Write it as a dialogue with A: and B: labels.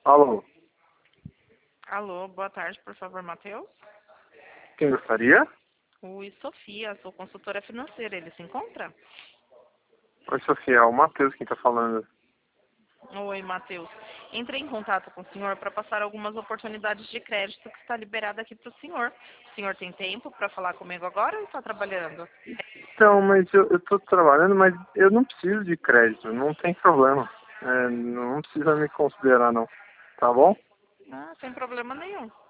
A: Alô,
B: Alô, boa tarde, por favor, Matheus.
A: quem gostaria?
B: Oi, Sofia, sou consultora financeira. Ele se encontra?
A: Oi, Sofia, é o Matheus quem tá falando.
B: Oi, Matheus. Entrei em contato com o senhor para passar algumas oportunidades de crédito que está liberada aqui para o senhor. O senhor tem tempo para falar comigo agora ou está trabalhando?
A: Então, mas eu tô trabalhando, mas eu não preciso de crédito, não tem problema. Não precisa me considerar, não. Tá bom?
B: Ah, sem problema nenhum.